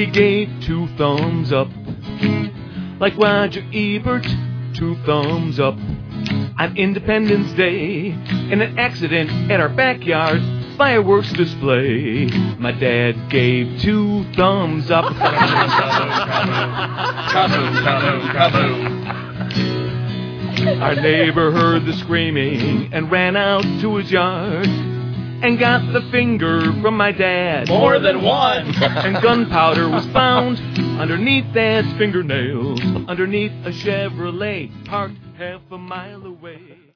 he gave 2 thumbs up. Like Roger Ebert, 2 thumbs up. On Independence Day, in an accident at our backyard fireworks display, my dad gave 2 thumbs up. Our neighbor heard the screaming and ran out to his yard and got the finger from my dad. More than one. And gunpowder was found underneath Dad's fingernails, underneath a Chevrolet parked half a mile away.